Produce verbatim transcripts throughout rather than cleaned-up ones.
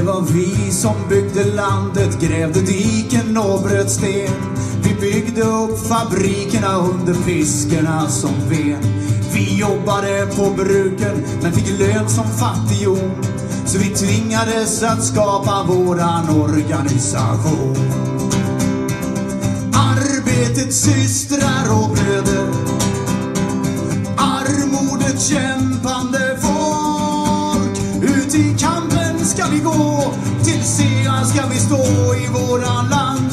var vi som byggde landet, grävde diken och bröt sten. Vi byggde upp fabrikerna under piskorna som ven. Vi jobbade på bruken men fick lön som fattighjon. Så vi tvingades att skapa våran organisation. Arbetets systrar och bröder, armodet kämpande folk. Ut i kampen ska vi gå, till seger ska vi stå i våran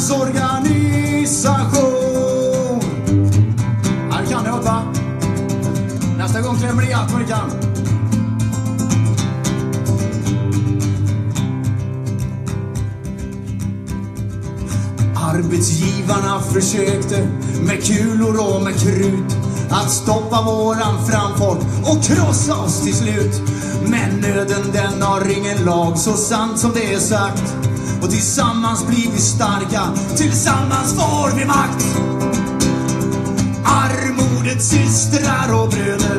landsorganisation. Här kan det va? Nästa gång klämmer ni allt vad ni kan. Arbetsgivarna försökte med kulor och med krut att stoppa våran framfart och krossa oss till slut. Men nöden den har ingen lag, så sant som det är sagt. Och tillsammans blir vi starka, tillsammans får vi makt. Armodet systrar och bröder,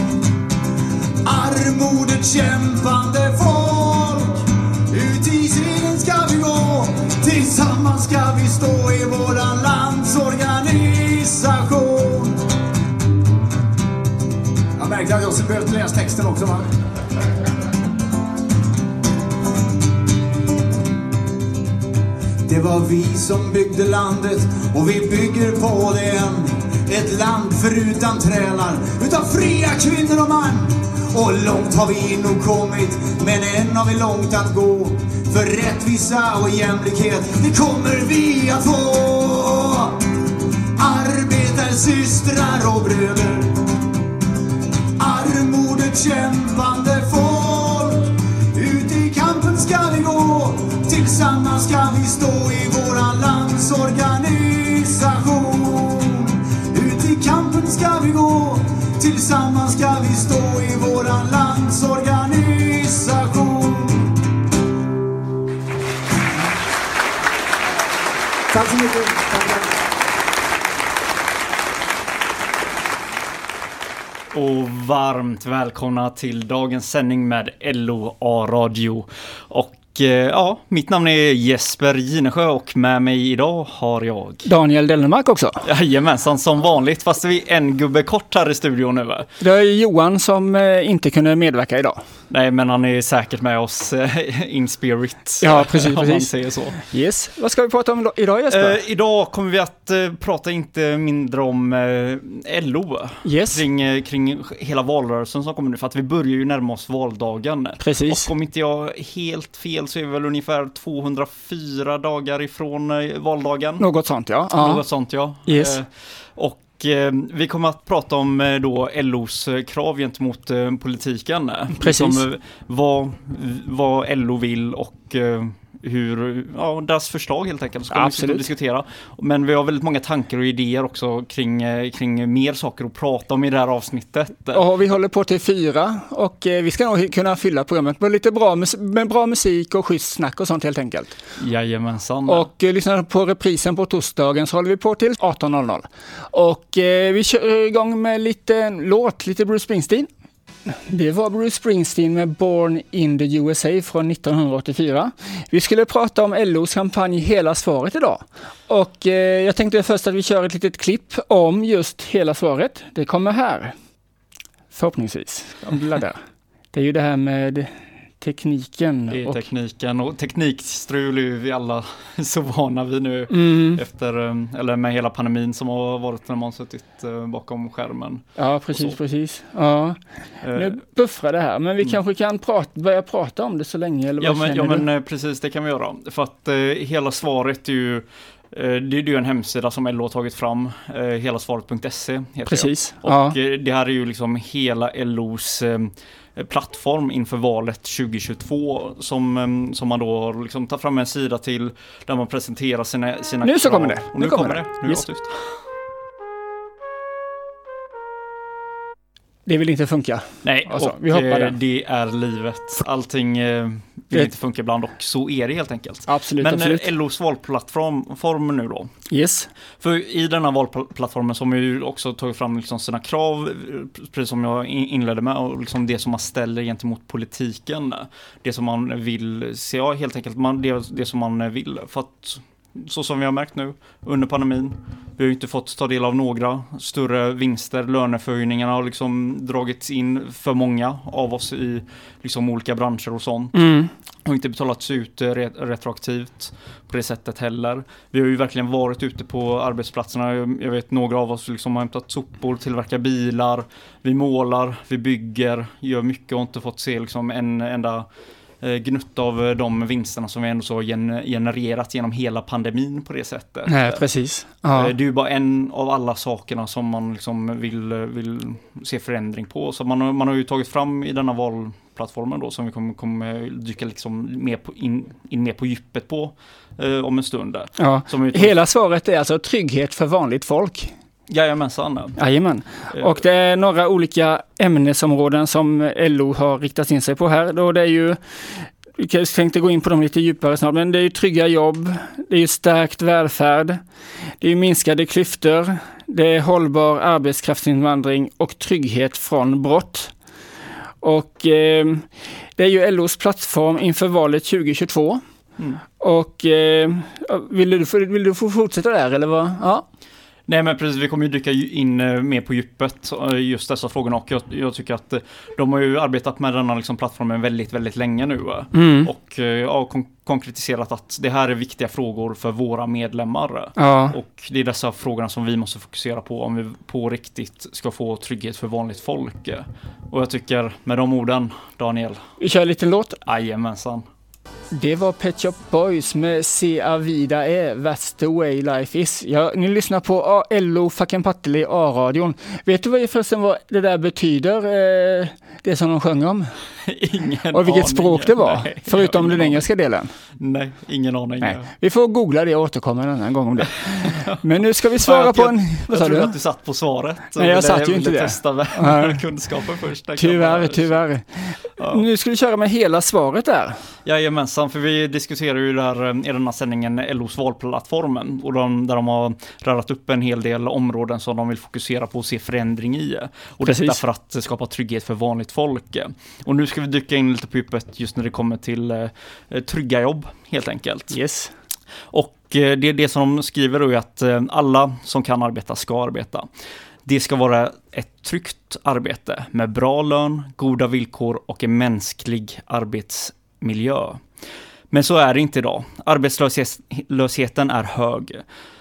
armodet kämpande folk. Ut i segern ska vi gå, tillsammans ska vi stå i våran landsorganisation. Jag märker att jag har behövt läsa texten också, va? Det var vi som byggde landet och vi bygger på det än. Ett land förutan trälar, utan fria kvinnor och man. Och långt har vi nog kommit, men än har vi långt att gå. För rättvisa och jämlikhet, det kommer vi att få. Arbetarsystrar och bröder, armodet kämpande folk. Ut i kampen ska vi gå, tillsammans ska vi stå i våran landsorganisation. Ut i kampen ska vi gå, tillsammans ska vi stå i våran landsorganisation. Tack så mycket. Och varmt välkomna till dagens sändning med L O A-radio. Och ja, mitt namn är Jesper Ginesjö och med mig idag har jag Daniel Dellenmark också. Jajamensan, som vanligt, fast vi är en gubbe kort här i studion nu, va? Det är Johan som eh, inte kunde medverka idag. Nej, men han är säkert med oss eh, in spirit. Ja, precis, om man precis. säger så. Yes. Vad ska vi prata om idag, Jesper? Eh, idag kommer vi att eh, prata inte mindre om eh, L O. Yes. Kring, eh, kring hela valrörelsen som kommer nu. För att vi börjar ju närma oss valdagen. Precis. Och om inte jag helt fel så är vi väl ungefär tvåhundrafyra dagar ifrån eh, valdagen. Något sånt, ja. Något ja. sånt, ja. Yes. Eh, och eh, vi kommer att prata om eh, då L O:s krav gentemot eh, politiken. Precis. Liksom, eh, vad, vad L O vill och eh, hur, ja, deras förslag helt enkelt. Ska Absolut. vi diskutera. Men vi har väldigt många tankar och idéer också kring, eh, kring mer saker att prata om i det här avsnittet. Och vi håller på till fyra och eh, vi ska nog kunna fylla programmet med lite bra, mus- med bra musik och schysst snack och sånt helt enkelt. Jajamensan. Och eh, lyssna på reprisen på torsdagen så håller vi på till arton noll noll. Och eh, vi kör igång med lite låt, lite Bruce Springsteen. Det var Bruce Springsteen med Born in the U S A från nittonhundraåttiofyra. Vi skulle prata om L O:s kampanj Hela svaret idag. Och eh, jag tänkte först att vi kör ett litet klipp om just Hela svaret. Det kommer här. Förhoppningsvis. Om du laddar. Det är ju det här med tekniken. Det är och tekniken och teknikstrul är vi alla så vana vid nu mm. efter, eller med hela pandemin som har varit när man suttit bakom skärmen. Ja, precis, precis. Ja. Nu buffrar det här, men vi mm. kanske kan prata, börja prata om det så länge. Eller ja, vad men, ja, du? men precis, det kan vi göra. För att eh, hela svaret är ju det är ju en hemsida som L O har tagit fram, eh, helasvaret punkt se heter Precis. det. Och ja. eh, det här är ju liksom hela L O:s eh, plattform inför valet tjugohundratjugotvå som, eh, som man då liksom tar fram en sida till där man presenterar sina, sina nu krav. Så kommer det. Och nu, nu kommer det. det. Nu yes. är det tyst. det vill inte funka. Nej, alltså, och vi hoppar eh, det är livet. Allting eh, vill det... inte funka ibland och så är det helt enkelt. Absolut, Men absolut. L O:s valplattform form nu då. Yes. För i denna valplattformen som har ju också tagit fram liksom sina krav, precis som jag inledde med, och liksom det som man ställer gentemot politiken. Det som man vill se, ja, helt enkelt man, det, det som man vill. För att så som vi har märkt nu under pandemin, vi har ju inte fått ta del av några större vinster, löneförhöjningarna har liksom dragits in för många av oss i liksom olika branscher och sånt. Mm. Har inte betalats ut retroaktivt på det sättet heller. Vi har ju verkligen varit ute på arbetsplatserna. Jag vet några av oss liksom har hämtat sopor, tillverkar bilar, vi målar, vi bygger, gör mycket och inte fått se liksom en enda gnutta av de vinsterna som vi ändå så har genererat genom hela pandemin på det sättet. Nej, precis. Ja. Det är ju bara en av alla sakerna som man liksom vill, vill se förändring på. Så man har, man har ju tagit fram i denna valplattformen då, som vi kommer, kommer dyka liksom mer på, in, in mer på djupet på eh, om en stund. Ja. Som Hela svaret är alltså trygghet för vanligt folk. Jajamensan. Jajamän. Och det är några olika ämnesområden som L O har riktat in sig på här. Då det är ju, jag tänkte gå in på dem lite djupare snart, men det är ju trygga jobb, det är ju stärkt välfärd, det är ju minskade klyftor, det är hållbar arbetskraftsinvandring och trygghet från brott. Och eh, det är ju L O:s plattform inför valet tjugo tjugotvå. Mm. Och eh, vill du, vill du få fortsätta där eller vad? Ja. Nej, men precis, vi kommer ju dyka in mer på djupet just dessa frågorna, och jag, jag tycker att de har ju arbetat med den här liksom plattformen väldigt, väldigt länge nu mm. och ja, kon- konkretiserat att det här är viktiga frågor för våra medlemmar ja. Och det är dessa frågorna som vi måste fokusera på om vi på riktigt ska få trygghet för vanligt folk. Och jag tycker med de orden, Daniel, vi kör en liten låt. Jajamensan. Det var Pet Shop Boys med Se A Vida E, That's the way life is. Ja, ni lyssnar på L O fucking Patteli A-radion. Vet du vad förresten vad det där betyder, eh, det som de sjöng om? Ingen och vilket aning. språk det var, Nej, förutom den engelska aning. delen. Nej, ingen aning. Nej. Vi får googla det och återkomma en annan gång om det. Men nu ska vi svara jag, på en... Vad sa du? Att du satt på svaret. Nej, jag satt ju inte det. Testa kunskapen först. Tyvärr, tyvärr. Ja. Nu ska vi köra med hela svaret där. Jajamensan, för vi diskuterar ju där i den här sändningen L O:s valplattformen, och de, där de har rörat upp en hel del områden som de vill fokusera på och se förändring i. Och Precis. detta för att skapa trygghet för vanligt folk. Och nu ska vi dyka in lite på djupet just när det kommer till eh, trygga jobb, helt enkelt. Yes. Och eh, det är det som de skriver då, är att eh, alla som kan arbeta ska arbeta. Det ska vara ett tryggt arbete med bra lön, goda villkor och en mänsklig arbetsmiljö. Men så är det inte idag. Arbetslösheten är hög.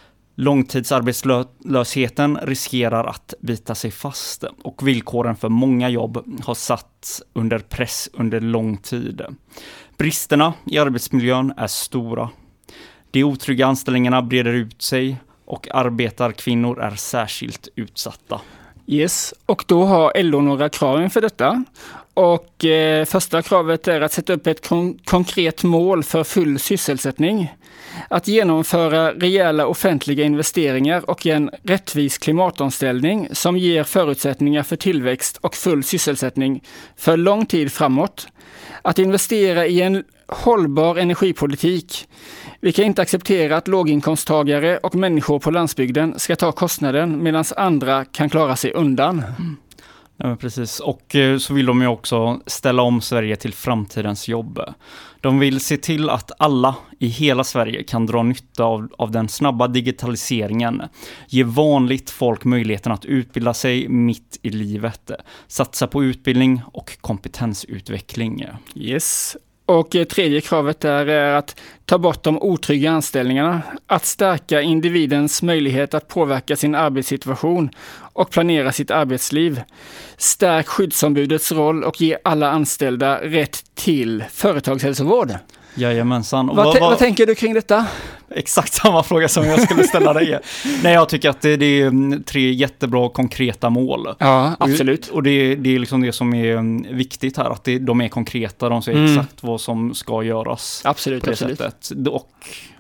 Långtidsarbetslösheten riskerar att bita sig fast, och villkoren för många jobb har satt under press under lång tid. Bristerna i arbetsmiljön är stora. De otrygga anställningarna breder ut sig, och arbetarkvinnor är särskilt utsatta. Yes, och då har L O några krav för detta. Och eh, första kravet är att sätta upp ett kon- konkret mål för full sysselsättning. Att genomföra rejäla offentliga investeringar och en rättvis klimatomställning som ger förutsättningar för tillväxt och full sysselsättning för lång tid framåt. Att investera i en hållbar energipolitik. Vi kan inte acceptera att låginkomsttagare och människor på landsbygden ska ta kostnaden medan andra kan klara sig undan. Mm. Ja, precis. Och så vill de ju också ställa om Sverige till framtidens jobb. De vill se till att alla i hela Sverige kan dra nytta av, av den snabba digitaliseringen. Ge vanligt folk möjligheten att utbilda sig mitt i livet. Satsa på utbildning och kompetensutveckling. Yes. Och tredje kravet där är att ta bort de otrygga anställningarna, att stärka individens möjlighet att påverka sin arbetssituation och planera sitt arbetsliv. Stärk skyddsombudets roll och ge alla anställda rätt till företagshälsovård. Jajamensan. Vad, vad, vad tänker du kring detta? Exakt samma fråga som jag skulle ställa dig. Nej, jag tycker att det, det är tre jättebra konkreta mål. Ja, absolut. Och, och det, det är liksom det som är viktigt här, att det, de är konkreta, de säger mm. exakt vad som ska göras. Absolut, på det absolut. sättet. Och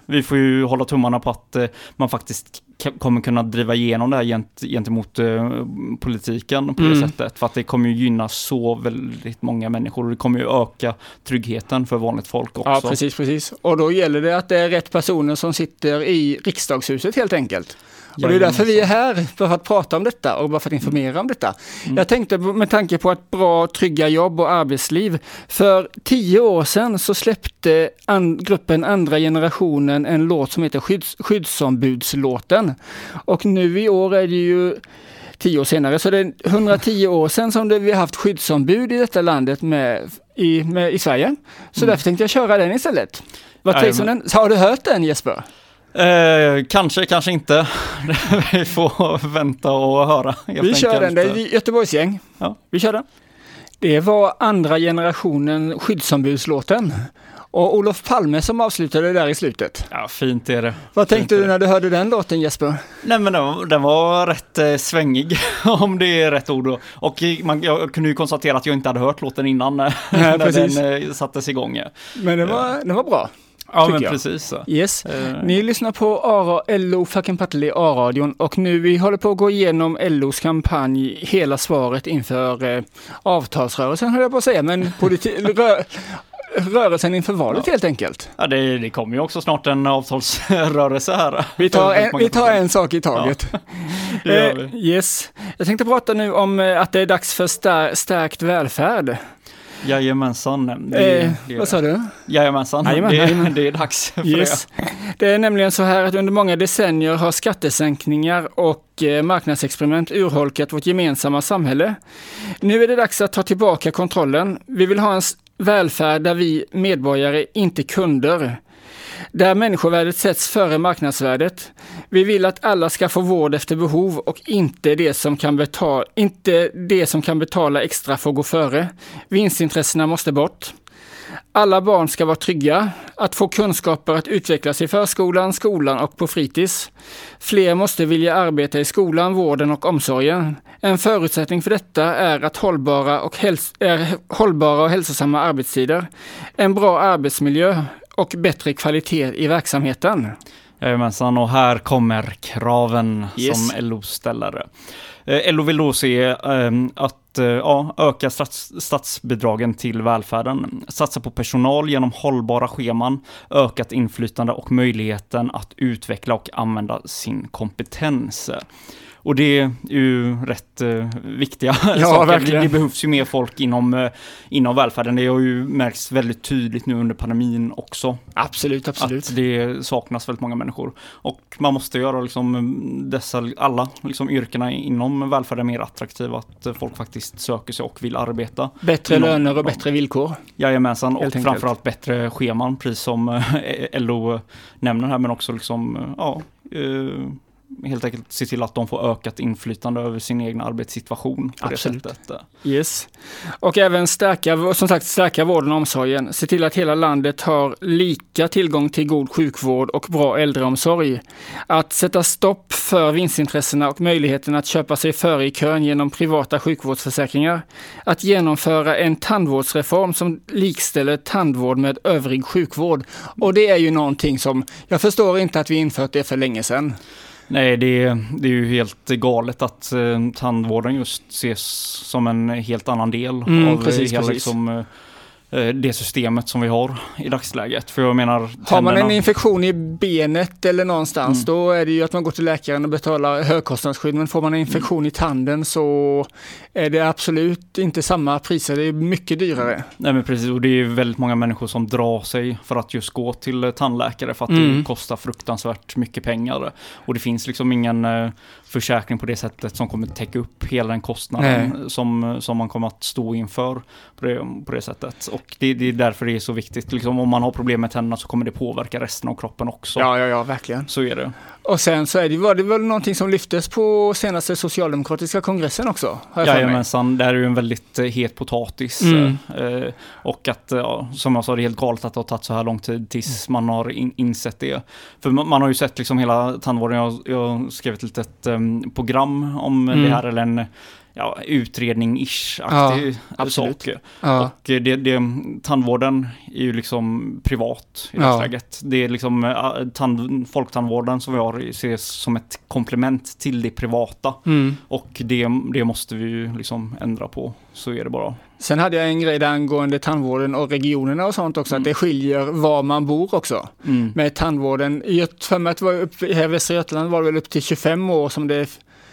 vi får ju hålla tummarna på att eh, man faktiskt k- kommer kunna driva igenom det här gent- gentemot eh, politiken på det Mm. sättet. För att det kommer ju gynna så väldigt många människor och det kommer ju öka tryggheten för vanligt folk också. Ja, precis, precis. Och då gäller det att det är rätt personer som sitter i riksdagshuset helt enkelt. Och det är därför vi är här, för att prata om detta och bara för att informera om detta. Mm. Jag tänkte med tanke på ett bra, trygga jobb och arbetsliv. För tio år sedan så släppte an- gruppen Andra generationen en låt som heter Skydds- Skyddsombudslåten. Och nu i år är det ju tio år senare, så det är hundratio år sedan som det, vi har haft skyddsombud i detta landet med, i, med, i Sverige. Så Mm. därför tänkte jag köra den istället. Vad Jajamän. trivs om den? Har du hört den, Jesper? Eh, kanske, kanske inte. Vi får vänta och höra. helt Vi kör den, enkelt. det är Göteborgsgäng. Ja. Vi kör den. Det var andra generationen skyddsombudslåten. Och Olof Palme som avslutade där i slutet. Ja, fint är det. Vad Fint tänkte är du det. när du hörde den låten, Jesper? Nej, men den, var- den var rätt eh, svängig, om det är rätt ord. Och man, jag kunde ju konstatera att jag inte hade hört låten innan eh, när precis. den eh, sattes igång. Men den var, den var bra. Ja, Tycker men jag. precis så. Yes. Eh, Ni lyssnar på A R A, L O fucking Partille A-radion och nu vi håller på att gå igenom L O:s kampanj, hela svaret inför eh, avtalsrörelsen höll jag på att säga, men politi- rö- rörelsen inför valet Ja. helt enkelt. Ja, det, det kommer ju också snart en avtalsrörelse här. Vi tar Väldigt en, många vi tar procent. en sak i taget. Det gör Eh, vi. yes. Jag tänkte prata nu om eh, att det är dags för stär- stärkt välfärd. Jajamensan. Det, Eh, det, vad sa du? Jajamensan. Jajamän, det, jajamän. det är dags för Yes. Det är nämligen så här att under många decennier har skattesänkningar och eh, marknadsexperiment urholkat vårt gemensamma samhälle. Nu är det dags att ta tillbaka kontrollen. Vi vill ha en s- välfärd där vi medborgare, inte kunder. Där människovärdet sätts före marknadsvärdet. Vi vill att alla ska få vård efter behov och inte det som kan betala, inte det som kan betala extra får gå före. Vinstintressena måste bort. Alla barn ska vara trygga, att få kunskaper att utvecklas i förskolan, skolan och på fritids. Fler måste vilja arbeta i skolan, vården och omsorgen. En förutsättning för detta är att hållbara och, häls- är hållbara och hälsosamma arbetstider, en bra arbetsmiljö och bättre kvalitet i verksamheten. Jajamensan, och här kommer kraven Yes. som L O ställer. Eh, L O vill då se eh, att eh, ja, öka stats, statsbidragen till välfärden, satsa på personal genom hållbara scheman, ökat inflytande och möjligheten att utveckla och använda sin kompetens. Och det är ju rätt eh, viktiga Ja, saker. verkligen. Det, det behövs ju mer folk inom, eh, inom välfärden. Det har ju märkts väldigt tydligt nu under pandemin också. Absolut, absolut. Att det saknas väldigt många människor. Och man måste göra liksom dessa, alla liksom yrkena inom välfärden mer attraktiva. Att folk faktiskt söker sig och vill arbeta. Bättre inom- löner och ja. bättre villkor. Jajamensan, och Helt enkelt. framförallt bättre scheman, precis som eh, L O nämner här. Men också liksom, eh, ja... Eh, helt enkelt se till att de får ökat inflytande över sin egen arbetssituation på Absolut. det sättet. Yes. Och även stärka, som sagt, stärka vården och omsorgen. Se till att hela landet har lika tillgång till god sjukvård och bra äldreomsorg. Att sätta stopp för vinstintressena och möjligheten att köpa sig före i kön genom privata sjukvårdsförsäkringar. Att genomföra en tandvårdsreform som likställer tandvård med övrig sjukvård. Och det är ju någonting som, jag förstår inte att vi infört det för länge sedan. Nej, det är, det är ju helt galet att eh, tandvården just ses som en helt annan del Mm, av precis, hela, precis. liksom, eh, det systemet som vi har i dagsläget. För jag menar, Har man en tänderna- infektion i benet eller någonstans, Mm. då är det ju att man går till läkaren och betalar högkostnadsskydd. Men får man en infektion Mm. i tanden så är det absolut inte samma priser. Det är mycket dyrare. Nej, men precis, och det är väldigt många människor som drar sig för att just gå till eh, tandläkare för att Mm. det kostar fruktansvärt mycket pengar. Och det finns liksom ingen eh, försäkring på det sättet som kommer täcka upp hela den kostnaden som, som man kommer att stå inför på det, på det sättet. Och det, det är därför det är så viktigt. Liksom, om man har problem med tänderna så kommer det påverka resten av kroppen också. Ja, ja, ja, verkligen. Så är det. Och sen så är det, var det väl någonting som lyftes på senaste socialdemokratiska kongressen också, har jag för mig. Jajamensan, det är ju en väldigt eh, het potatis. Mm. Eh, och att, ja, som jag sa, det är helt galet att det har tagit så här lång tid tills man har in, insett det. För man, man har ju sett liksom hela tandvården, jag, jag har skrivit ett litet um, program om Mm. det här, eller en ja, utredning-ish-aktig ja, sak. Ja. Och det, det, tandvården är ju liksom privat i det läget. Ja. Det är liksom tand, folktandvården som vi har ses som ett komplement till det privata. Mm. Och det, det måste vi ju liksom ändra på. Så är det bara. Sen hade jag en grej där angående tandvården och regionerna och sånt också, mm. att det skiljer var man bor också. Mm. Med tandvården, för mig att det var upp, här i Västra Götaland var det väl upp till tjugofem år som det är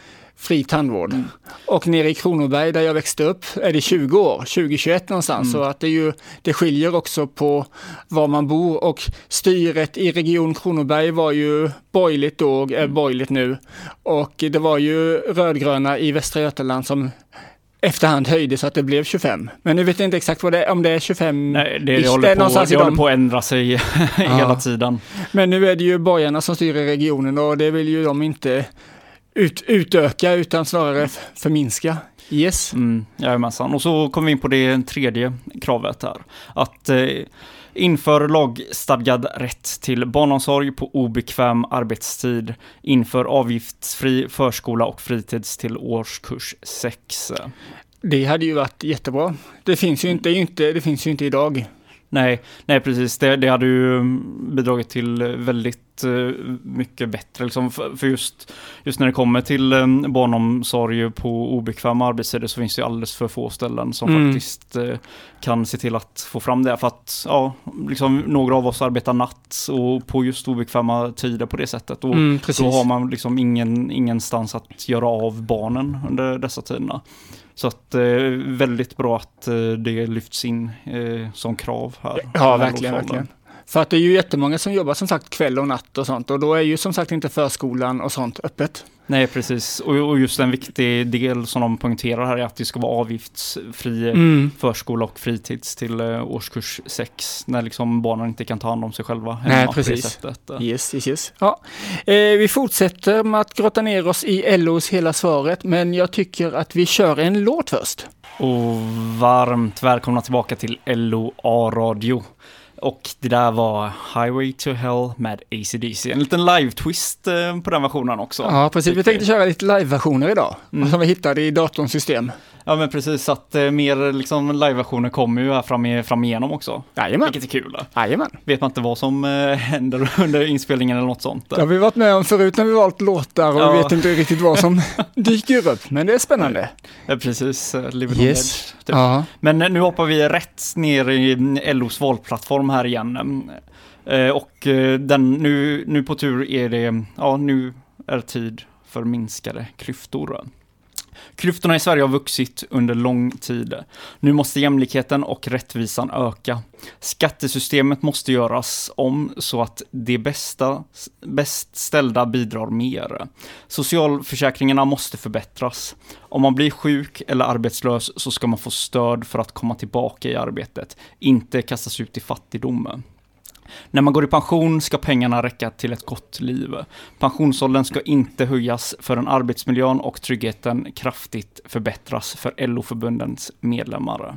fri tandvård. Mm. Och nere i Kronoberg där jag växte upp är det tjugo år, tjugo tjugoett någonstans. Mm. Så att det, är ju, det skiljer också på var man bor, och styret i region Kronoberg var ju borgerligt då, är borgerligt nu. Och det var ju rödgröna i Västra Götaland som efterhand höjde så att det blev tjugofem. Men nu vet jag inte exakt vad det är, om det är tjugofem. Nej, det, det, håller, på, det håller på att ändra sig hela ja. tiden. Men nu är det ju borgarna som styr i regionen, och det vill ju de inte ut, utöka utan snarare förminska. Yes. Mm, jajamensan. Och så kommer vi in på det tredje kravet här. Att eh, inför lagstadgad rätt till barnomsorg på obekväm arbetstid. Inför avgiftsfri förskola och fritids till årskurs sex. Det hade ju varit jättebra. Det finns ju inte, inte, det finns ju inte idag. Nej, nej precis. Det, det hade ju bidragit till väldigt uh, mycket bättre. Liksom, för, för just, just när det kommer till um, barnomsorg på obekväma arbetstider så finns det alldeles för få ställen som mm. faktiskt uh, kan se till att få fram det. För att ja, liksom, några av oss arbetar natt och på just obekväma tider på det sättet. Och mm, då har man liksom ingen, ingenstans att göra av barnen under dessa tiderna. Så att eh, väldigt bra att eh, det lyfts in eh, som krav här. Ja, verkligen, verkligen. För att det är ju jättemånga som jobbar som sagt kväll och natt och sånt. Och då är ju som sagt inte förskolan och sånt öppet. Nej, precis. Och, och just en viktig del som de poängterar här är att det ska vara avgiftsfri mm. förskola och fritids till eh, årskurs sex. När liksom barnen inte kan ta hand om sig själva. Nej, precis. Yes, yes, yes. Ja. Eh, vi fortsätter med att grotta ner oss i L O:s hela svaret. Men jag tycker att vi kör en låt först. Och varmt välkomna tillbaka till L O A-radio. Och det där var Highway to Hell med A C D C. En liten live-twist eh, på den versionen också. Ja, precis. Vi tänkte köra lite live-versioner idag. Mm. Som vi hittade i datorns system. Ja, men precis. Så att eh, mer liksom, live-versioner kommer ju här fram, fram igenom också. Jajamän. Vilket är kul. Jajamän. Vet man inte vad som eh, händer under inspelningen eller något sånt. Det har vi varit med om förut när vi valt låtar och ja. vi vet inte riktigt vad som dyker upp. Men det är spännande. Ja, precis. Live yes. Typ. Ja. Men nu hoppar vi rätt ner i L O:s valplattform här igen. Eh, och den, nu, nu på tur är det, ja nu är det tid för minskade klyftor. Klyftorna i Sverige har vuxit under lång tid. Nu måste jämlikheten och rättvisan öka. Skattesystemet måste göras om så att de bästa, bäst ställda bidrar mer. Socialförsäkringarna måste förbättras. Om man blir sjuk eller arbetslös så ska man få stöd för att komma tillbaka i arbetet, inte kastas ut i fattigdom. När man går i pension ska pengarna räcka till ett gott liv. Pensionsåldern ska inte höjas förrän arbetsmiljön och tryggheten kraftigt förbättras för L O-förbundens medlemmar.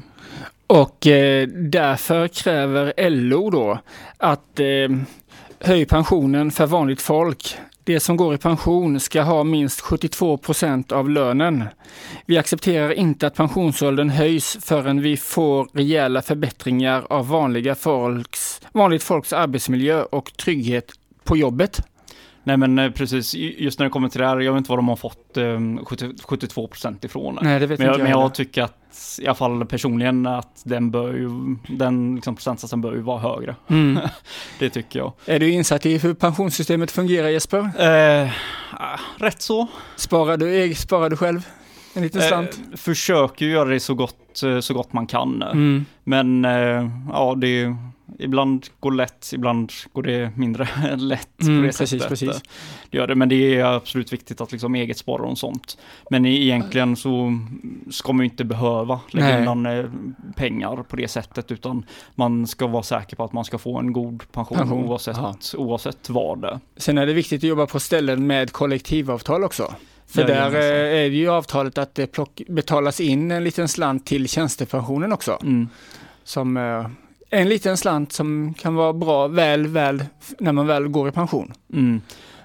Och eh, därför kräver L O då att eh, höj pensionen för vanligt folk. Det som går i pension ska ha minst sjuttiotvå procent av lönen. Vi accepterar inte att pensionsåldern höjs förrän vi får rejäla förbättringar av vanliga folks, vanligt folks arbetsmiljö och trygghet på jobbet. Nej men precis, just när det kommer till det här, jag vet inte vad de har fått um, sjuttiotvå procent ifrån. Nej, det vet men jag, inte men jag, jag tycker att i alla fall personligen att den bör ju, den liksom procentsatsen bör ju vara högre. Mm. Det tycker jag. Är du insatt i hur pensionssystemet fungerar, Jesper? Eh, rätt så. Sparar du, sparar du själv en liten slant? Eh, försöker ju göra det så gott, så gott man kan. Mm. Men eh, ja, det är ibland går det lätt, ibland går det mindre lätt mm, på det precis, sättet. Precis. Det gör det, men det är absolut viktigt att liksom eget spara och sånt. Men egentligen så ska man ju inte behöva lägga undan pengar på det sättet, utan man ska vara säker på att man ska få en god pension, pension. Oavsett, oavsett vad det. Sen är det viktigt att jobba på ställen med kollektivavtal också. För ja, där är det ju avtalet att det plock, betalas in en liten slant till tjänstepensionen också. Mm. Som en liten slant som kan vara bra väl, väl när man väl går i pension. Mm.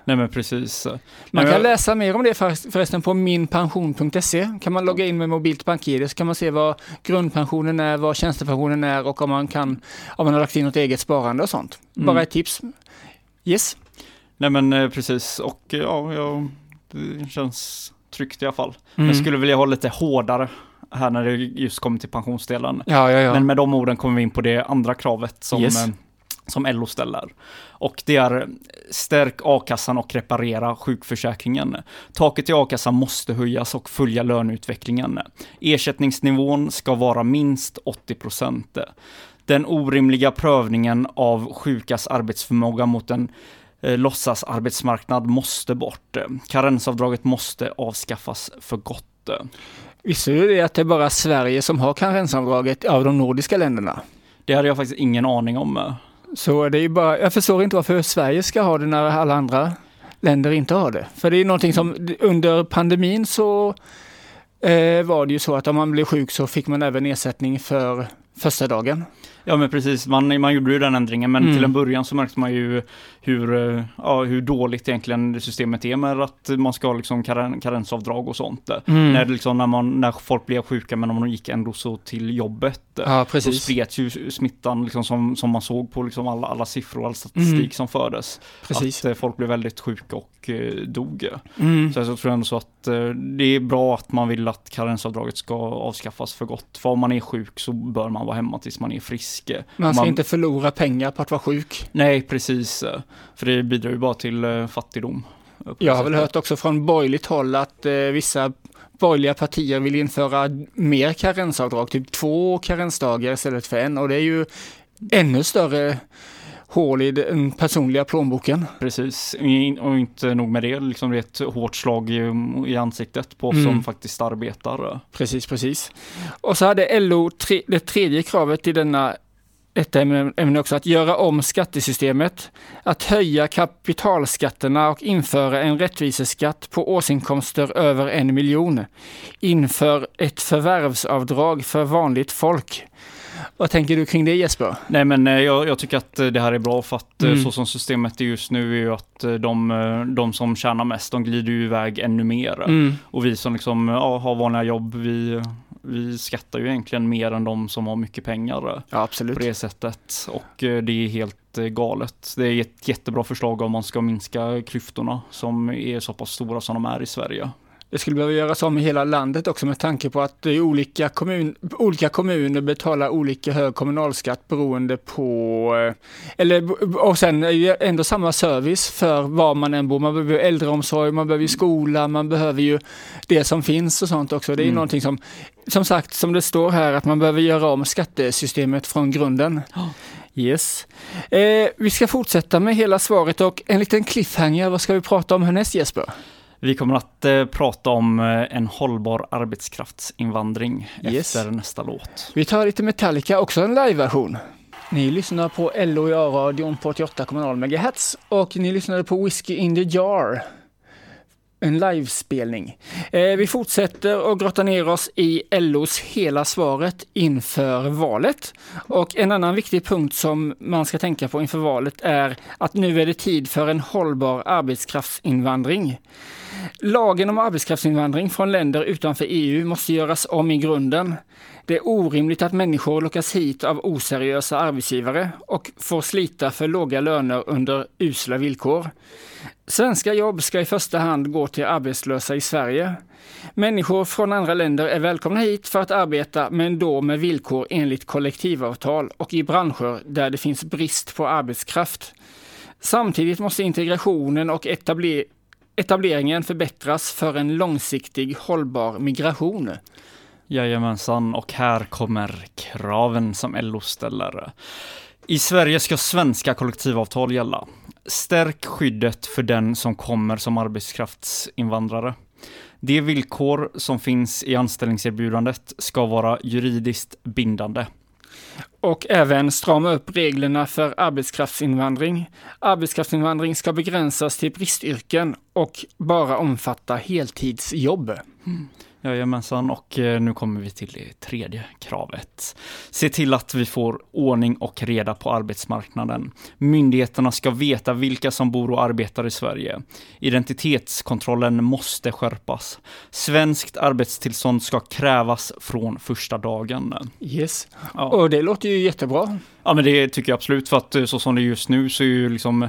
Nej men precis. Man kan jag... läsa mer om det förresten på minpension punkt se. Kan man logga in med mobilt bank-I D så kan man se vad grundpensionen är, vad tjänstepensionen är och om man kan om man har lagt in något eget sparande och sånt. Mm. Bara ett tips. Yes. Nej men precis, och ja, ja det känns tryggt i alla fall. Mm. Men jag skulle vilja ha lite hårdare här när det just kommer till pensionsdelen. Ja, ja, ja. Men med de orden kommer vi in på det andra kravet som, yes. som L O ställer. Och det är stärk a-kassan och reparera sjukförsäkringen. Taket i a-kassan måste höjas och följa löneutvecklingen. Ersättningsnivån ska vara minst åttio procent. Den orimliga prövningen av sjukas arbetsförmåga mot en eh, låtsasarbetsmarknad måste bort. Karensavdraget måste avskaffas för gott. Visste du det att det är bara Sverige som har karensavdraget av de nordiska länderna? Det hade jag faktiskt ingen aning om. Så det är ju bara, jag förstår inte varför Sverige ska ha det när alla andra länder inte har det. För det är någonting som under pandemin så eh, var det ju så att om man blev sjuk så fick man även ersättning för första dagen. Ja men precis, man, man gjorde ju den ändringen men mm. till en början så märkte man ju hur, ja, hur dåligt egentligen systemet är med att man ska ha liksom karen, karensavdrag och sånt. Mm. När, liksom, när, man, när folk blev sjuka men de gick ändå så till jobbet. Ja, precis. Så spreds ju smittan liksom, som, som man såg på liksom alla, alla siffror och all statistik mm. som fördes. Precis. Att folk blev väldigt sjuka och eh, dog. Mm. Så jag tror ändå så att eh, det är bra att man vill att karensavdraget ska avskaffas för gott. För om man är sjuk så bör man vara hemma tills man är frisk. Man ska man... inte förlora pengar på att vara sjuk. Nej, precis. För det bidrar ju bara till uh, fattigdom. Jag har väl hört också från borgerligt håll att uh, vissa borgerliga partier vill införa mer karensavdrag, typ två karensdagar istället för en. Och det är ju ännu större hål i den personliga plånboken. Precis, och inte nog med det, liksom det är ett hårt slag i, i ansiktet på oss mm. som faktiskt arbetar. Precis, precis. Och så hade L O tre, det tredje kravet i denna ett ämne också, att göra om skattesystemet, att höja kapitalskatterna och införa en rättviseskatt på årsinkomster över en miljon. Inför ett förvärvsavdrag för vanligt folk. Vad tänker du kring det, Jesper? Nej men jag, jag tycker att det här är bra för att mm. så som systemet är just nu är ju att de, de som tjänar mest, de glider ju iväg ännu mer. Mm. Och vi som liksom, ja, har vanliga jobb, vi, vi skattar ju egentligen mer än de som har mycket pengar. Ja, absolut. På det sättet. Och det är helt galet. Det är ett jättebra förslag om man ska minska klyftorna som är så pass stora som de är i Sverige. Det skulle behöva göras om i hela landet också med tanke på att olika, kommun, olika kommuner betalar olika hög kommunalskatt beroende på, eller, och sen är det ändå samma service för var man än bor. Man behöver äldreomsorg, man behöver skola, man behöver ju det som finns och sånt också. Det är mm. någonting som, som sagt, som det står här, att man behöver göra om skattesystemet från grunden. Oh. Yes. Eh, vi ska fortsätta med hela svaret och en liten cliffhanger. Vad ska vi prata om härnäst, Jesper? Vi kommer att eh, prata om eh, en hållbar arbetskraftsinvandring yes. efter nästa låt. Vi tar lite Metallica, också en live-version. Ni lyssnar på L O I A-radion på åttioåtta komma noll megahertz och ni lyssnade på Whiskey in the Jar. En livespelning. Eh, vi fortsätter och grottar ner oss i L O:s hela svaret inför valet. Och en annan viktig punkt som man ska tänka på inför valet är att nu är det tid för en hållbar arbetskraftsinvandring. Lagen om arbetskraftsinvandring från länder utanför E U måste göras om i grunden. Det är orimligt att människor lockas hit av oseriösa arbetsgivare och får slita för låga löner under usla villkor. Svenska jobb ska i första hand gå till arbetslösa i Sverige. Människor från andra länder är välkomna hit för att arbeta, men då med villkor enligt kollektivavtal och i branscher där det finns brist på arbetskraft. Samtidigt måste integrationen och etabler- etableringen förbättras för en långsiktig hållbar migration. Jajamensan, och här kommer kraven som L O ställer. I Sverige ska svenska kollektivavtal gälla. Stärk skyddet för den som kommer som arbetskraftsinvandrare. De villkor som finns i anställningserbjudandet ska vara juridiskt bindande. och även strama upp reglerna för arbetskraftsinvandring. Arbetskraftsinvandring ska begränsas till bristyrken och bara omfatta heltidsjobb. Mm. Jajamensan, och nu kommer vi till det tredje kravet. Se till att vi får ordning och reda på arbetsmarknaden. Myndigheterna ska veta vilka som bor och arbetar i Sverige. Identitetskontrollen måste skärpas. Svenskt arbetstillstånd ska krävas från första dagen. Yes, ja. Och det låter ju jättebra. Ja, men det tycker jag absolut, för att så som det är just nu så är ju liksom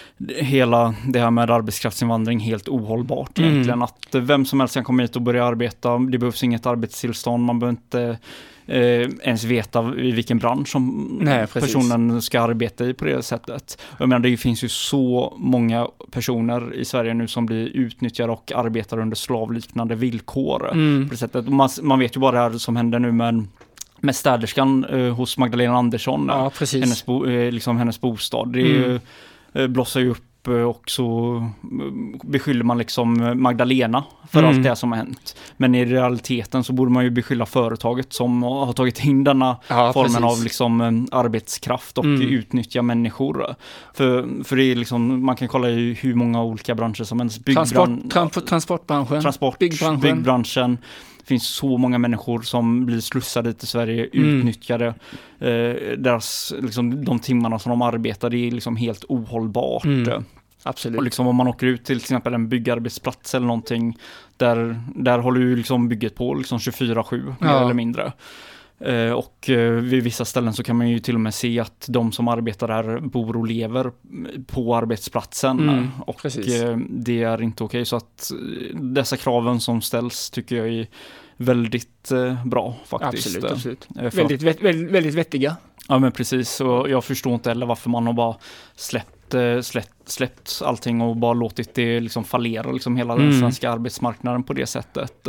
hela det här med arbetskraftsinvandring helt ohållbart egentligen. Mm. Att vem som helst kan komma hit och börja arbeta. Det behövs inget arbetstillstånd. Man behöver inte eh, ens veta i vilken bransch som Nej, personen ska arbeta i på det sättet. Jag menar, det finns ju så många personer i Sverige nu som blir utnyttjade och arbetar under slavliknande villkor. Mm. På det sättet. Man, man vet ju bara det här som händer nu med med städerskan eh, hos Magdalena Andersson. Ja, precis. Hennes, bo, eh, liksom hennes bostad. Det mm. eh, blossar ju upp eh, och så eh, beskyller man liksom Magdalena för mm. allt det som har hänt. Men i realiteten så borde man ju beskylla företaget som har tagit in denna ja, formen precis. av liksom, eh, arbetskraft och mm. utnyttja människor. För, för det är liksom, man kan kolla i hur många olika branscher som helst. Transport, tran- transportbranschen, transport, byggbranschen. byggbranschen. Det finns så många människor som blir slussade till Sverige, mm. utnyttjade. Eh, deras, liksom, de timmarna som de arbetar, det är liksom helt ohållbart. Mm. Absolut. Och liksom, om man åker ut till till exempel en byggarbetsplats eller någonting, där, där håller ju liksom bygget på liksom tjugofyra sju, ja. mer eller mindre. Eh, och eh, vid vissa ställen så kan man ju till och med se att de som arbetar där bor och lever på arbetsplatsen. Mm, och eh, det är inte okej. Så att dessa kraven som ställs tycker jag är väldigt eh, bra faktiskt. Absolut, absolut. Eh, väldigt, vä- väldigt, väldigt vettiga. Ja, men precis. Och jag förstår inte heller varför man har bara släppt, eh, släppt, släppt allting och bara låtit det liksom fallera liksom hela mm. den svenska arbetsmarknaden på det sättet.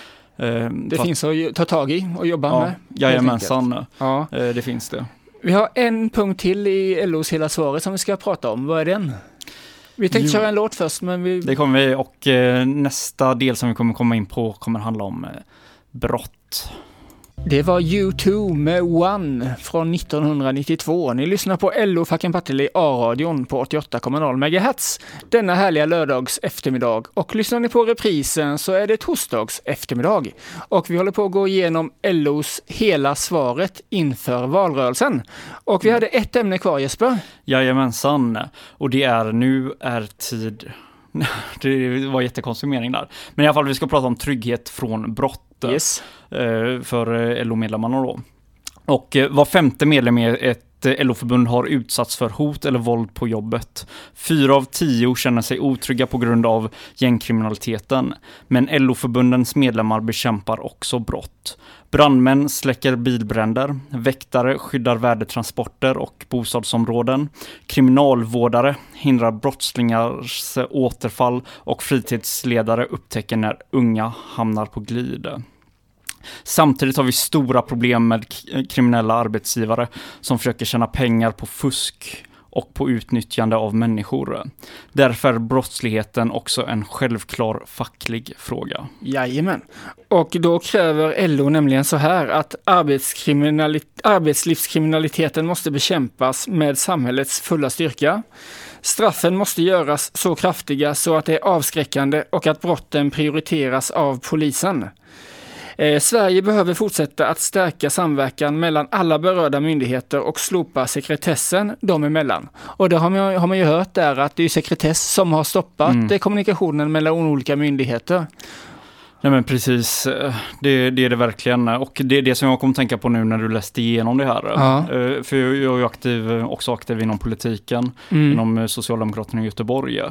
Det För finns att ta tag i och jobba ja, med. Jajamensan, ja. det finns det. Vi har en punkt till i L O:s hela svaret som vi ska prata om. Vad är den? Vi tänkte jo. köra en låt först. Men vi... Det kommer vi, och eh, nästa del som vi kommer komma in på kommer handla om eh, brott. Det var U två med One från nittonhundranittiotvå. Ni lyssnar på L O Fucking Partille i A-radion på åttioåtta komma noll megahertz denna härliga lördags eftermiddag. Och lyssnar ni på reprisen så är det torsdags eftermiddag. Och vi håller på att gå igenom L O:s hela svaret inför valrörelsen. Och vi hade ett ämne kvar, Jesper. Jajamensan. Och det är nu är tid... Det var jättekonsumering där. Men i alla fall, vi ska prata om trygghet från brott. Yes. För L O-medlemmarna då. Och var femte medlem i ett L O-förbund har utsatts för hot eller våld på jobbet. Fyra av tio känner sig otrygga på grund av gängkriminaliteten. Men L O-förbundens medlemmar bekämpar också brott. Brandmän släcker bilbränder, väktare skyddar värdetransporter och bostadsområden, kriminalvårdare hindrar brottslingars återfall och fritidsledare upptäcker när unga hamnar på glid. Samtidigt har vi stora problem med kriminella arbetsgivare som försöker tjäna pengar på fusk och på utnyttjande av människor. Därför är brottsligheten också en självklar facklig fråga. Jajamän. Och då kräver L O nämligen så här att arbetskriminalit- arbetslivskriminaliteten måste bekämpas med samhällets fulla styrka. Straffen måste göras så kraftiga så att det är avskräckande och att brotten prioriteras av polisen. Eh, Sverige behöver fortsätta att stärka samverkan mellan alla berörda myndigheter och slopa sekretessen dem emellan. Och det har man, har man ju hört där att det är sekretess som har stoppat mm. kommunikationen mellan olika myndigheter. Nej, men precis, det, det är det verkligen, och det är det som jag kommer tänka på nu när du läste igenom det här. Ja. För jag är ju aktiv, också aktiv inom politiken, mm. inom Socialdemokraterna i Göteborg.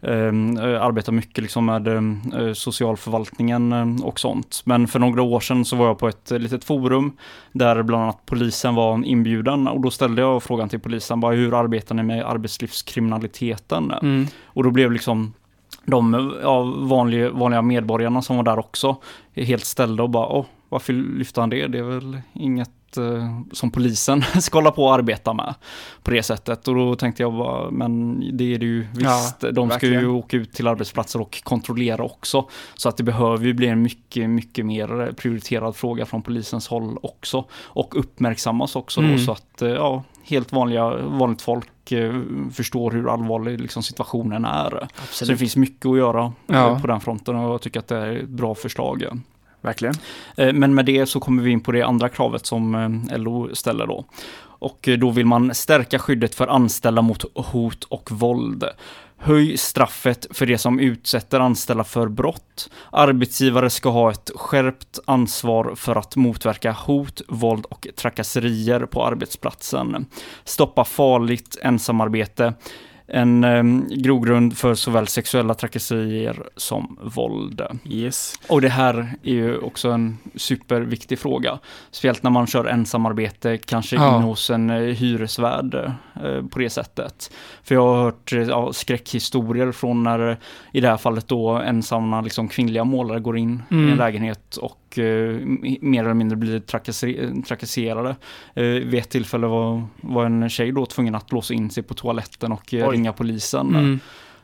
Arbetar mycket liksom med socialförvaltningen och sånt. Men för några år sedan så var jag på ett litet forum där bland annat polisen var inbjuden, och då ställde jag frågan till polisen, bara, hur arbetar ni med arbetslivskriminaliteten? Mm. Och då blev liksom de ja, vanliga, vanliga medborgarna som var där också helt ställda och bara, åh, varför lyfter han det? Det är väl inget eh, som polisen ska hålla på och arbeta med på det sättet. Och då tänkte jag bara, men det är det ju visst. Ja, de ska verkligen ju åka ut till arbetsplatser och kontrollera också. Så att det behöver ju bli en mycket, mycket mer prioriterad fråga från polisens håll också. Och uppmärksammas också mm. då, så att eh, ja, helt vanliga, vanligt folk eh, förstår hur allvarlig liksom, situationen är. Absolut. Så det finns mycket att göra ja. eh, på den fronten, och jag tycker att det är ett bra förslag. Ja. Verkligen. Men med det så kommer vi in på det andra kravet som L O ställer då. Och då vill man stärka skyddet för anställda mot hot och våld. Höj straffet för det som utsätter anställda för brott. Arbetsgivare ska ha ett skärpt ansvar för att motverka hot, våld och trakasserier på arbetsplatsen. Stoppa farligt ensamarbete. En eh, grogrund för såväl sexuella trakasserier som våld. Yes. Och det här är ju också en superviktig fråga. Speciellt när man kör ensamarbete, kanske ja. in hos en eh, hyresvärd eh, på det sättet. För jag har hört eh, ja, skräckhistorier från när i det här fallet då ensamma liksom, kvinnliga målare går in mm. i en lägenhet och mer eller mindre blir trakasser- trakasserade. Eh, vid ett tillfälle var, var en tjej då tvungen att låsa in sig på toaletten och eh, ringa polisen mm.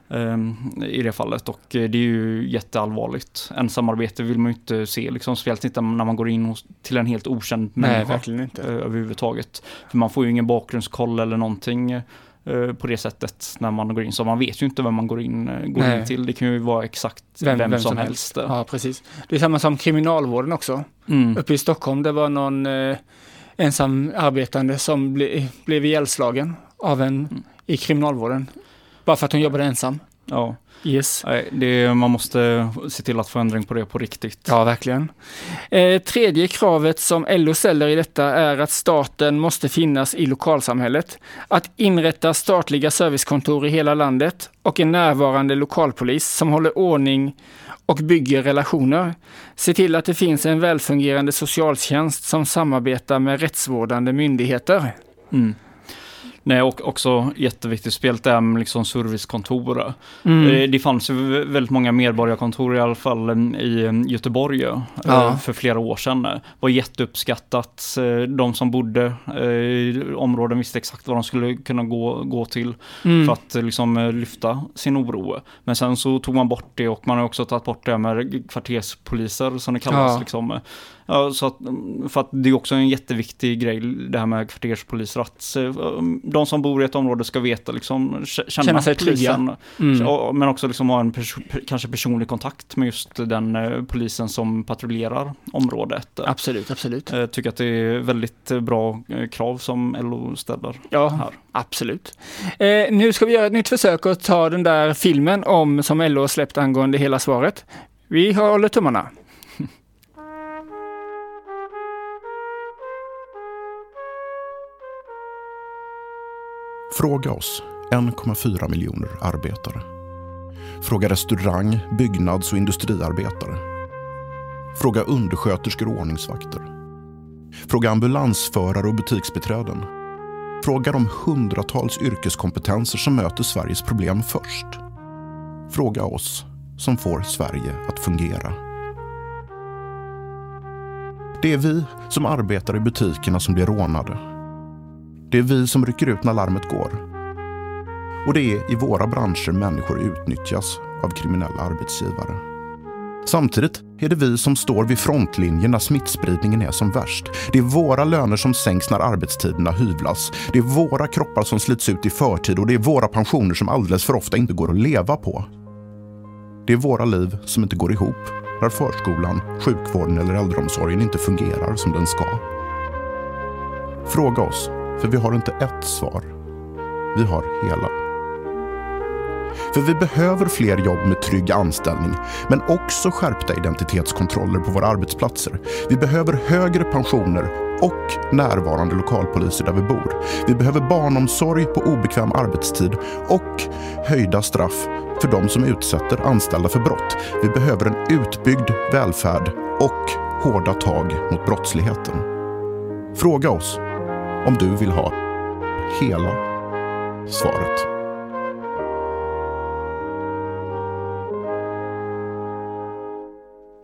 eh, i det fallet. Och eh, det är ju jätteallvarligt. Ensamarbete vill man ju inte se, liksom, speciellt inte när man går in hos, till en helt okänd människa. Nej, verkligen inte. Eh, överhuvudtaget. För man får ju ingen bakgrundskoll eller någonting på det sättet när man går in, så man vet ju inte vem man går in, går in till. Det kan ju vara exakt vem, vem, vem som, som helst. helst. Ja, precis. Det är samma som kriminalvården också. Mm. Uppe i Stockholm, det var någon eh, ensam arbetande som ble, blev ihjälslagen av en mm. i kriminalvården. Bara för att hon jobbade ensam. Ja. Yes. Det, man måste se till att få ändring på det på riktigt. Ja, verkligen. Eh, tredje kravet som L O ställer i detta är att staten måste finnas i lokalsamhället. Att inrätta statliga servicekontor i hela landet och en närvarande lokalpolis som håller ordning och bygger relationer. Se till att det finns en välfungerande socialtjänst som samarbetar med rättsvårdande myndigheter. Mm. Nej, och också jätteviktigt spelet är med liksom servicekontor. Mm. Det fanns ju väldigt många medborgarkontor i alla fall i Göteborg ja. för flera år sedan. Det var jätteuppskattat. De som bodde i områden visste exakt vad de skulle kunna gå, gå till mm. för att liksom lyfta sin oro. Men sen så tog man bort det, och man har också tagit bort det med kvarterspoliser som det kallas. Ja. Liksom. Ja, så att, för att det är också en jätteviktig grej det här med kvarterspoliser, att de som bor i ett område ska veta liksom, känna, känna sig trygga mm. men också liksom ha en pers- kanske personlig kontakt med just den eh, polisen som patrullerar området. Absolut, absolut. Jag tycker att det är väldigt bra eh, krav som L O ställer. Ja, här. Absolut. Eh, nu ska vi göra ett nytt försök att ta den där filmen om som L O har släppt angående hela svaret. Vi håller tummarna. Fråga oss, en komma fyra miljoner arbetare. Fråga restaurang-, byggnads- och industriarbetare. Fråga undersköterskor och ordningsvakter. Fråga ambulansförare och butiksbiträden. Fråga de hundratals yrkeskompetenser som möter Sveriges problem först. Fråga oss som får Sverige att fungera. Det är vi som arbetar i butikerna som blir rånade. Det är vi som rycker ut när larmet går. Och det är i våra branscher människor utnyttjas av kriminella arbetsgivare. Samtidigt är det vi som står vid frontlinjen när smittspridningen är som värst. Det är våra löner som sänks när arbetstiderna hyvlas. Det är våra kroppar som slits ut i förtid, och det är våra pensioner som alldeles för ofta inte går att leva på. Det är våra liv som inte går ihop när förskolan, sjukvården eller äldreomsorgen inte fungerar som den ska. Fråga oss. För vi har inte ett svar. Vi har hela. För vi behöver fler jobb med trygg anställning, men också skärpta identitetskontroller på våra arbetsplatser. Vi behöver högre pensioner och närvarande lokalpoliser där vi bor. Vi behöver barnomsorg på obekväm arbetstid och höjda straff för de som utsätter anställda för brott. Vi behöver en utbyggd välfärd och hårda tag mot brottsligheten. Fråga oss om du vill ha hela svaret.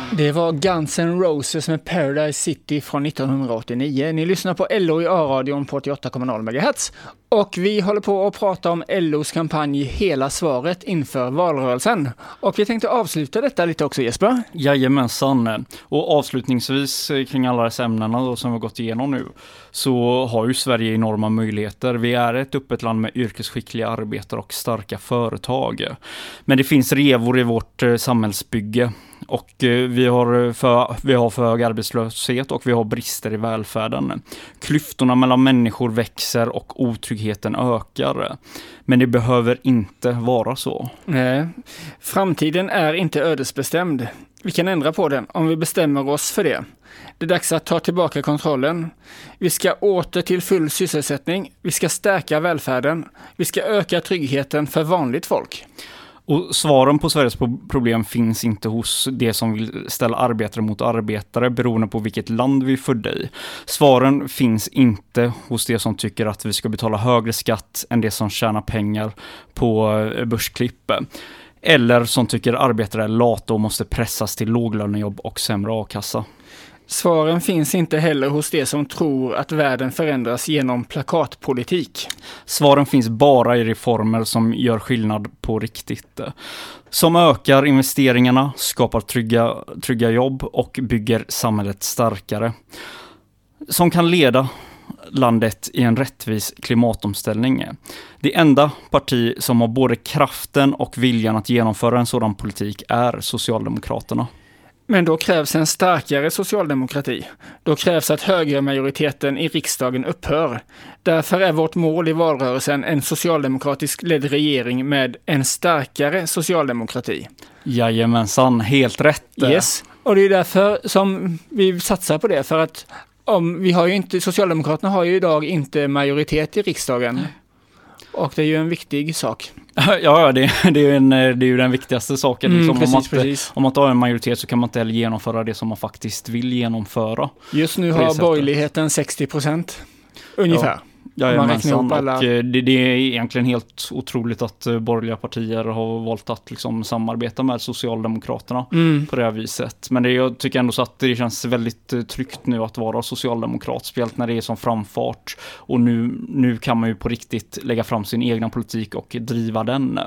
Det var Guns N' Roses med Paradise City från nittonhundraåttionio. Ni lyssnar på L O i A-radion på åttioåtta komma noll megahertz. Och vi håller på att prata om L O:s kampanj Hela svaret inför valrörelsen. Och vi tänkte avsluta detta lite också, Jesper. Jajamensan. Och avslutningsvis kring alla dessa ämnena då, som vi har gått igenom nu, så har ju Sverige enorma möjligheter. Vi är ett öppet land med yrkesskickliga arbetare och starka företag. Men det finns revor i vårt samhällsbygge. Och vi har, för, vi har för hög arbetslöshet och vi har brister i välfärden. Klyftorna mellan människor växer och otryggheten ökar. Men det behöver inte vara så. Nej, framtiden är inte ödesbestämd. Vi kan ändra på den om vi bestämmer oss för det. Det är dags att ta tillbaka kontrollen. Vi ska åter till full sysselsättning. Vi ska stärka välfärden. Vi ska öka tryggheten för vanligt folk. Och svaren på Sveriges problem finns inte hos det som vill ställa arbetare mot arbetare beroende på vilket land vi är födda i. Svaren finns inte hos det som tycker att vi ska betala högre skatt än det som tjänar pengar på börsklipp. Eller som tycker arbetare är lata och måste pressas till låglönejobb och sämre a-kassa. Svaren finns inte heller hos det som tror att världen förändras genom plakatpolitik. Svaren finns bara i reformer som gör skillnad på riktigt. Som ökar investeringarna, skapar trygga, trygga jobb och bygger samhället starkare. Som kan leda landet i en rättvis klimatomställning. Det enda parti som har både kraften och viljan att genomföra en sådan politik är Socialdemokraterna. Men då krävs en starkare socialdemokrati. Då krävs att högermajoriteten i riksdagen upphör. Därför är vårt mål i valrörelsen en socialdemokratisk ledd regering med en starkare socialdemokrati. Jajamensan, helt rätt. Yes, och det är därför som vi satsar på det. För att om vi har ju inte, Socialdemokraterna har ju idag inte majoritet i riksdagen. Och det är ju en viktig sak. Ja, det, det, är ju en, det är ju den viktigaste saken. Mm, liksom. precis, om, man inte, precis. om man inte har en majoritet så kan man inte heller genomföra det som man faktiskt vill genomföra. Just nu har borgerligheten sextio procent ungefär. Ja. Jajamensan, alla... och det, det är egentligen helt otroligt att borgerliga partier har valt att liksom samarbeta med Socialdemokraterna mm. på det här viset. Men det, jag tycker ändå så att det känns väldigt tryggt nu att vara socialdemokrat, speciellt när det är som framfart. Och nu, nu kan man ju på riktigt lägga fram sin egna politik och driva den.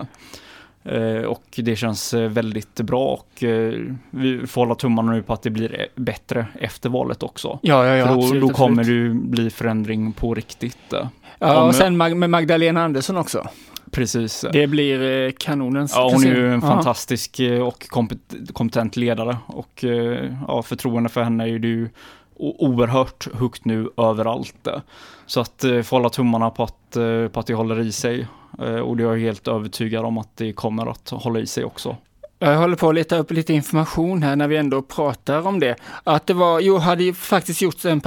Uh, och det känns väldigt bra och uh, vi får hålla tummarna nu på att det blir bättre efter valet också. Ja, ja, ja, För då, absolut, då kommer absolut. det bli förändring på riktigt. Uh. Ja, och sen med Magdalena Andersson också. Precis. Det blir uh, kanonens. Ja, hon är ju en Aha. fantastisk och kompet- kompetent ledare och uh, ja, förtroende för henne är ju du oerhört högt nu överallt. Så att uh, få hålla tummarna på att, uh, på att det håller i sig. Och det är jag helt övertygad om att det kommer att hålla i sig också. Jag håller på att leta upp lite information här när vi ändå pratar om det. Att det var, jo, hade ju faktiskt gjort en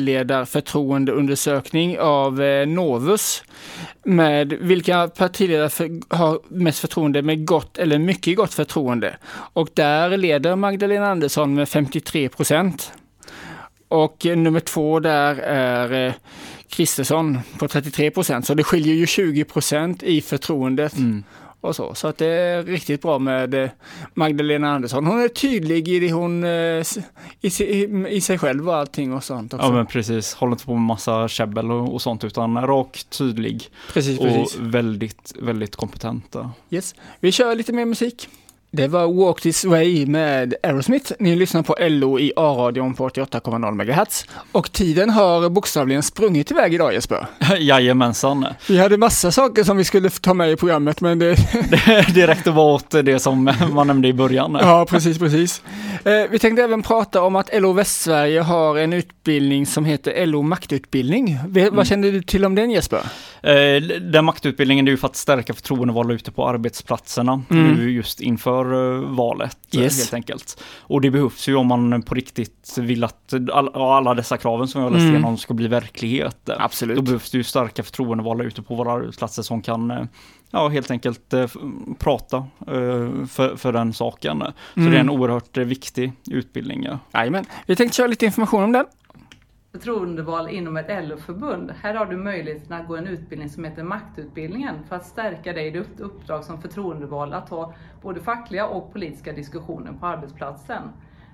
partiledarförtroendeundersökning av eh, Novus med vilka partiledare för, har mest förtroende med gott eller mycket gott förtroende. Och där leder Magdalena Andersson med femtiotre procent. Och eh, nummer två där är eh, Kristersson på trettiotre procent. Så det skiljer ju tjugo procent i förtroendet. Mm. Och så. Så att det är riktigt bra med Magdalena Andersson. Hon är tydlig i det hon i, i, i sig själv och allting och sånt också. Ja, men precis. Håller inte på med massa käbbel och, och sånt utan rak, tydlig precis, och precis. väldigt, väldigt kompetenta. Yes. Vi kör lite mer musik. Det var Walk This Way med Aerosmith. Ni lyssnar på L O i A-radion på åttioåtta komma noll megahertz. Och tiden har bokstavligen sprungit iväg idag, Jesper. Jajamensan. Vi hade massa saker som vi skulle ta med i programmet, men det... det, det räckte bara åt det som man nämnde i början. Ja, precis, precis. Eh, vi tänkte även prata om att L O Västsverige har en utbildning som heter L O Maktutbildning. V- mm. Vad känner du till om den, Jesper? Eh, den maktutbildningen är ju för att stärka förtroendevalda ute på arbetsplatserna mm. nu just inför valet yes. helt enkelt. Och det behövs ju om man på riktigt vill att all, alla dessa kraven som jag läst igenom mm. ska bli verklighet. Absolut. Då behövs det ju starka förtroendevalda ute på våra arbetsplatser som kan ja, helt enkelt eh, prata eh, för, för den saken. Mm. Så det är en oerhört eh, viktig utbildning. Ja. Jajamän. Vi tänkte köra lite information om den. Förtroendeval inom ett L O-förbund. Här har du möjligheten att gå en utbildning som heter Maktutbildningen för att stärka dig i ditt uppdrag som förtroendevald att ta både fackliga och politiska diskussioner på arbetsplatsen.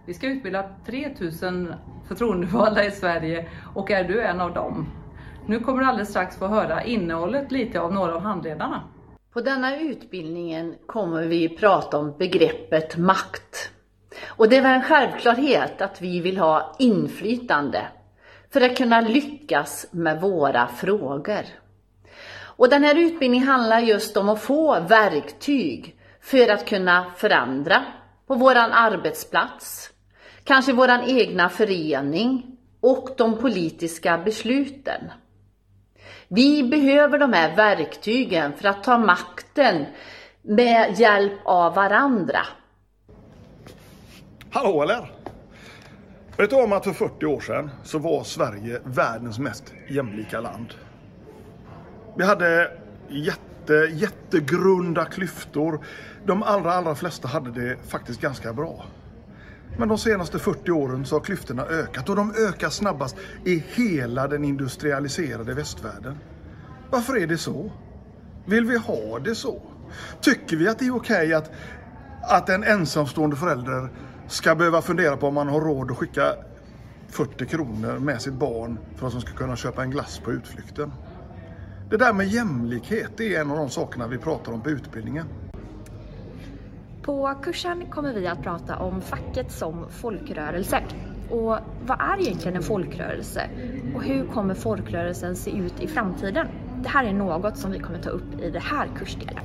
Vi ska utbilda tre tusen förtroendevalda i Sverige och är du en av dem? Nu kommer du alldeles strax få höra innehållet lite av några av handledarna. På denna utbildningen kommer vi prata om begreppet makt. Och det är väl en självklarhet att vi vill ha inflytande för att kunna lyckas med våra frågor. Och den här utbildningen handlar just om att få verktyg för att kunna förändra på våran arbetsplats, kanske våran egna förening och de politiska besluten. Vi behöver de här verktygen för att ta makten med hjälp av varandra. Hallå eller? Vet du om att för fyrtio år sedan så var Sverige världens mest jämlika land? Vi hade jätte, jättegrunda klyftor. De allra, allra flesta hade det faktiskt ganska bra. Men de senaste fyrtio åren så har klyftorna ökat och de ökar snabbast i hela den industrialiserade västvärlden. Varför är det så? Vill vi ha det så? Tycker vi att det är okej att, att en ensamstående förälder ska behöva fundera på om man har råd att skicka fyrtio kronor med sitt barn för att de ska kunna köpa en glass på utflykten? Det där med jämlikhet är en av de sakerna vi pratar om på utbildningen. På kursen kommer vi att prata om facket som folkrörelse. Och vad är egentligen en folkrörelse? Och hur kommer folkrörelsen se ut i framtiden? Det här är något som vi kommer ta upp i det här kursdelen.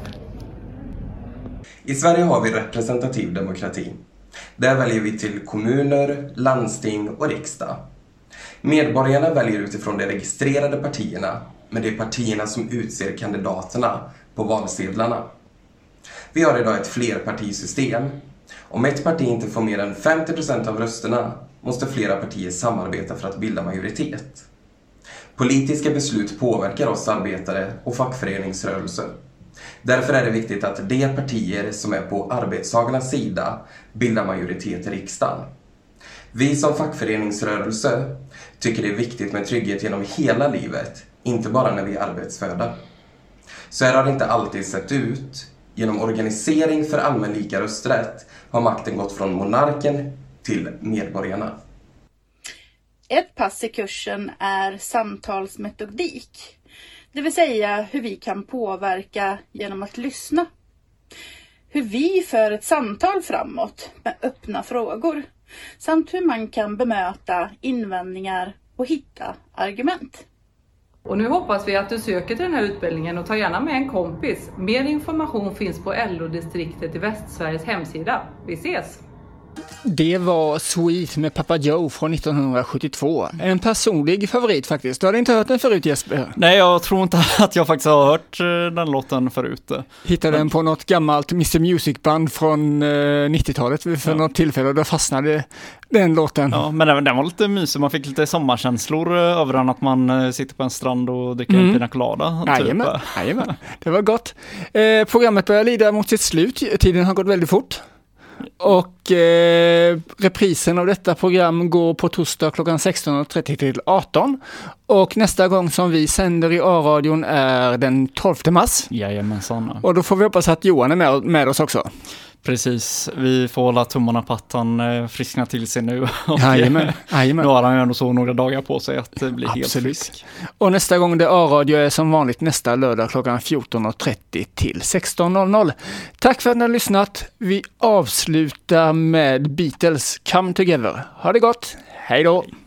I Sverige har vi representativ demokrati. Där väljer vi till kommuner, landsting och riksdag. Medborgarna väljer utifrån de registrerade partierna, men det är partierna som utser kandidaterna på valsedlarna. Vi har idag ett flerpartisystem. Om ett parti inte får mer än femtio procent av rösterna måste flera partier samarbeta för att bilda majoritet. Politiska beslut påverkar oss arbetare och fackföreningsrörelser. Därför är det viktigt att de partier som är på arbetstagarnas sida bildar majoritet i riksdagen. Vi som fackföreningsrörelse tycker det är viktigt med trygghet genom hela livet, inte bara när vi är arbetsfödda. Så här har det inte alltid sett ut. Genom organisering för allmän lika rösträtt har makten gått från monarken till medborgarna. Ett pass i kursen är samtalsmetodik. Det vill säga hur vi kan påverka genom att lyssna. Hur vi för ett samtal framåt med öppna frågor. Samt hur man kan bemöta invändningar och hitta argument. Och nu hoppas vi att du söker till den här utbildningen och tar gärna med en kompis. Mer information finns på L O-distriktet i Västsveriges hemsida. Vi ses! Det var Sweet med Papa Joe från nittonhundrasjuttiotvå. En personlig favorit faktiskt. Du hade inte hört den förut, Jesper? Nej, jag tror inte att jag faktiskt har hört den låten förut. Hittade den på något gammalt mister Music-band från nittiotalet för ja. något tillfälle och då fastnade den låten. Ja, men den, den var lite mysig. Man fick lite sommarkänslor över den, att man sitter på en strand och dricker mm. en pina colada. Jajamän, typ. Jajamän. Det var gott. Eh, programmet börjar lida mot sitt slut. Tiden har gått väldigt fort. Och eh, reprisen av detta program går på torsdag klockan sexton trettio till arton. Och nästa gång som vi sänder i A-radion är den tolfte mars. Jajamensan. Och då får vi hoppas att Johan är med, med oss också. Precis, vi får hålla tummarna på att han frisknar till sig nu. Jajamän, jajamän. Nu har han ju ändå så några dagar på sig att bli helt frisk. Och nästa gång det A-radio är som vanligt nästa lördag klockan fjorton trettio till sexton. Tack för att ni har lyssnat. Vi avslutar med Beatles Come Together. Ha det gott, hej då!